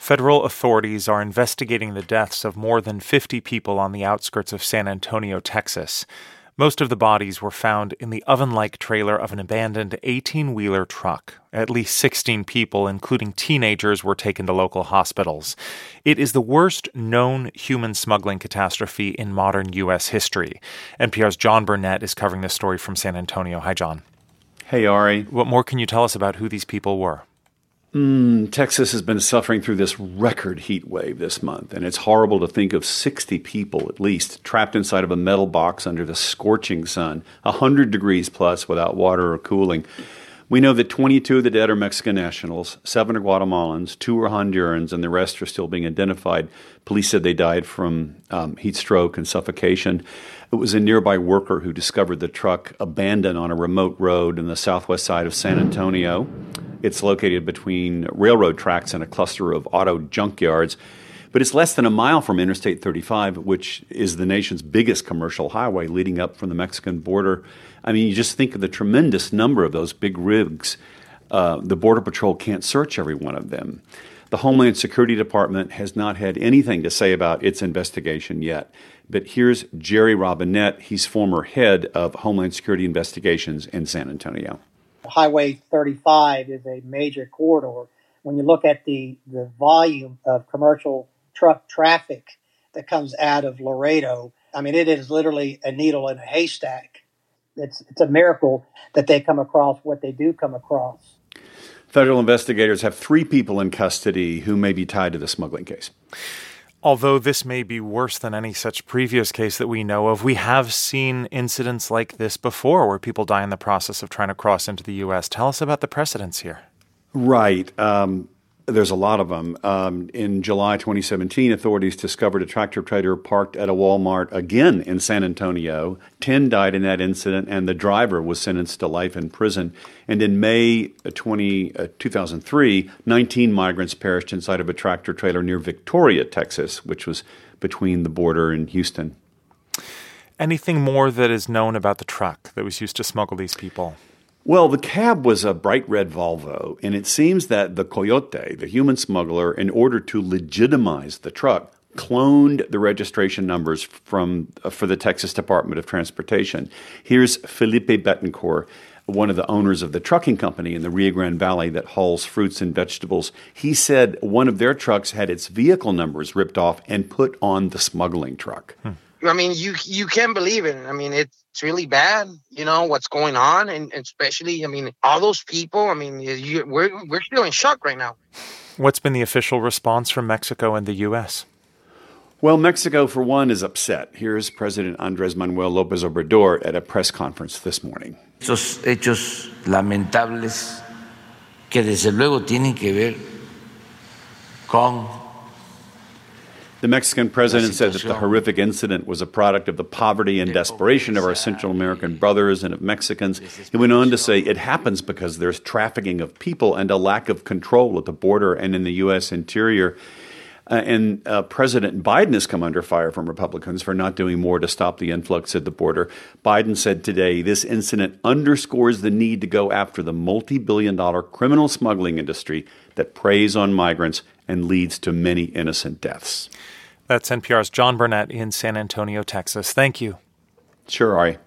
Federal authorities are investigating the deaths of more than 50 people on the outskirts of San Antonio, Texas. Most of the bodies were found in the oven-like trailer of an abandoned 18-wheeler truck. At least 16 people, including teenagers, were taken to local hospitals. It is the worst known human smuggling catastrophe in modern U.S. history. NPR's John Burnett is covering this story from San Antonio. Hi, John. Hey, Ari. What more can you tell us about who these people were? Texas has been suffering through this record heat wave this month, and it's horrible to think of 60 people at least trapped inside of a metal box under the scorching sun, 100 degrees plus without water or cooling. We know that 22 of the dead are Mexican nationals, 7 are Guatemalans, 2 are Hondurans, and the rest are still being identified. Police said they died from heat stroke and suffocation. It was a nearby worker who discovered the truck abandoned on a remote road in the southwest side of San Antonio. It's located between railroad tracks and a cluster of auto junkyards, but it's less than a mile from Interstate 35, which is the nation's biggest commercial highway leading up from the Mexican border. I mean, you just think of the tremendous number of those big rigs. The Border Patrol can't search every one of them. The Homeland Security Department has not had anything to say about its investigation yet. But here's Jerry Robinette. He's former head of Homeland Security Investigations in San Antonio. Highway 35 is a major corridor. When you look at the volume of commercial truck traffic that comes out of Laredo, I mean, it is literally a needle in a haystack. It's a miracle that they come across what they do come across. Federal investigators have 3 people in custody who may be tied to the smuggling case. Although this may be worse than any such previous case that we know of, we have seen incidents like this before where people die in the process of trying to cross into the U.S. Tell us about the precedents here. Right. There's a lot of them. In July 2017, authorities discovered a tractor-trailer parked at a Walmart again in San Antonio. 10 died in that incident, and the driver was sentenced to life in prison. And in May 2003, 19 migrants perished inside of a tractor-trailer near Victoria, Texas, which was between the border and Houston. Anything more that is known about the truck that was used to smuggle these people? Well, the cab was a bright red Volvo, and it seems that the coyote, the human smuggler, in order to legitimize the truck, cloned the registration numbers for the Texas Department of Transportation. Here's Felipe Betancourt, one of the owners of the trucking company in the Rio Grande Valley that hauls fruits and vegetables. He said one of their trucks had its vehicle numbers ripped off and put on the smuggling truck. I mean, you can't believe it. I mean, it's really bad, what's going on. And especially, I mean, all those people, I mean, we're still in shock right now. What's been the official response from Mexico and the U.S.? Well, Mexico, for one, is upset. Here's President Andrés Manuel López Obrador at a press conference this morning. Estos hechos lamentables que desde luego tienen que ver con The Mexican president said that the horrific incident was a product of the poverty and desperation of our Central American brothers and of Mexicans. He went on to say it happens because there's trafficking of people and a lack of control at the border and in the U.S. interior. And President Biden has come under fire from Republicans for not doing more to stop the influx at the border. Biden said today this incident underscores the need to go after the multi-billion-dollar criminal smuggling industry that preys on migrants and leads to many innocent deaths. That's NPR's John Burnett in San Antonio, Texas. Thank you. Sure, Ari.